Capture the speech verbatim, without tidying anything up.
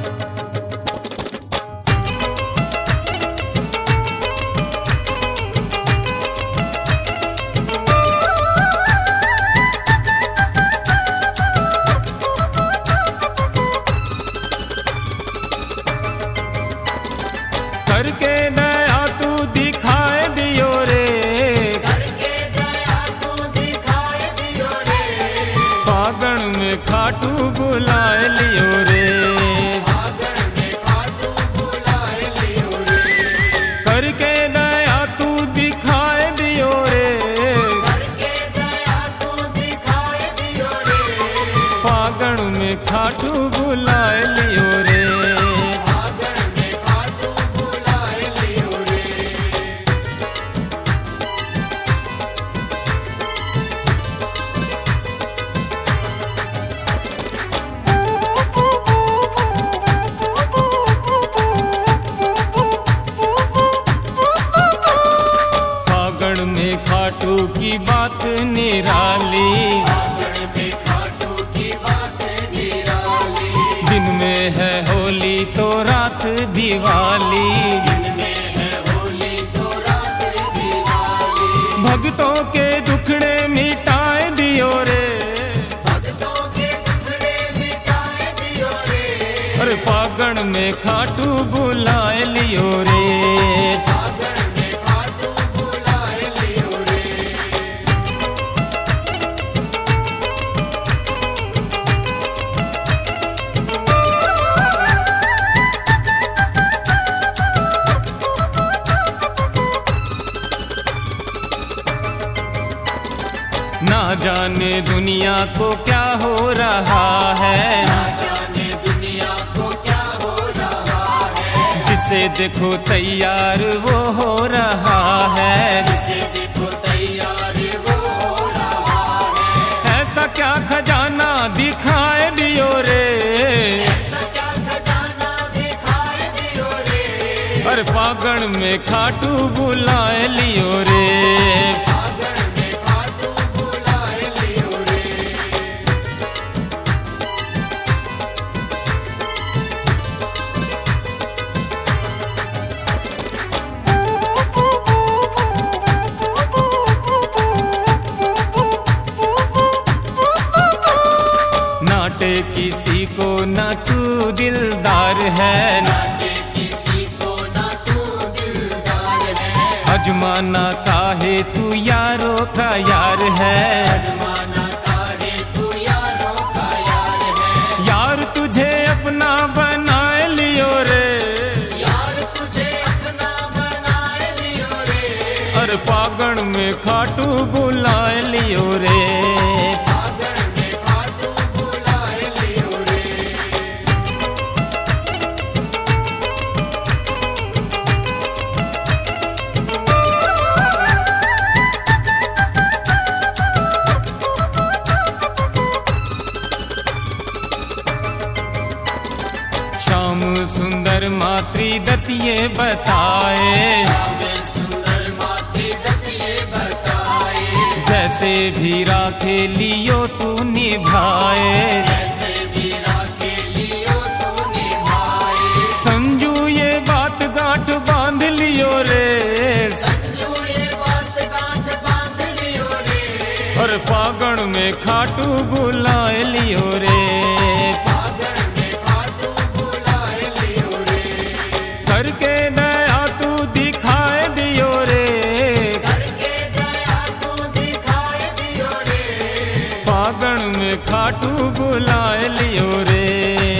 करके दया तू दिखाए दियो रे, करके दया तू दिखाए दियो रे, फागण में खाटू बुलाए लियो रे, फागण में खाटू बुलाए लियो रे, करके दया तू दिखाए दियो रे, करके दया तू दिखाए दियो रे, फागण में खाटू बुलाए लियो रे। फागण में खाटू बुलाए लियो रे। फागण में खाटू की बात निराली, फागण में खाटू की बात निराली, दिन में है होली तो रात दिवाली, दिन में है होली तो रात दिवाली, भक्तों के दुखड़े मिटाए दियो रे, भक्तों के टुकड़े मिटाए दियो रे, अरे फागण में खाटू बुलाए लियो रे। फागण में खाटू बुलाए लियो रे। ना जाने दुनिया को क्या हो रहा है, ना जाने दुनिया को क्या हो रहा है, जिसे देखो तैयार वो हो रहा है, जिसे देखो तैयार वो हो रहा है, ऐसा क्या खजाना दिखाए दियो रे, ऐसा क्या खजाना दिखाए दियो रे, अरे फागण में खाटू बुलाए लियो रे। फागण में खाटू बुलाए लियो रे। नाटे किसी को ना तू दिलदार है, नाटे किसी को ना तू दिलदार है, अजमाना काहे तू यारों का यार है, जमाना काहे तू यारों का यार है, यार तुझे अपना बनाए लियो रे, यार तुझे अपना बनाए लियो रे, अरे फागण में खाटू बुलाए लियो रे। फागण में खाटू बुलाए लियो रे। श्याम सुंदर मातृदत्तिये बताए, श्याम सुंदर माते दत्तिये बताए, जैसे भी राखे लियो तू निभाए, जैसे भी राखे लियो तू निभाए, संजू ये बात गांठ बांध लियो रे, संजू ये बात गांठ बांध लियो रे, और फागण में खाटू बुलाए लियो रे। फागण में खाटू बुलाए लियो रे, करके दया तू दिखाए दियो रे, करके दया तू दिखाए दियो रे, फागण में खाटू बुलाए लियो रे।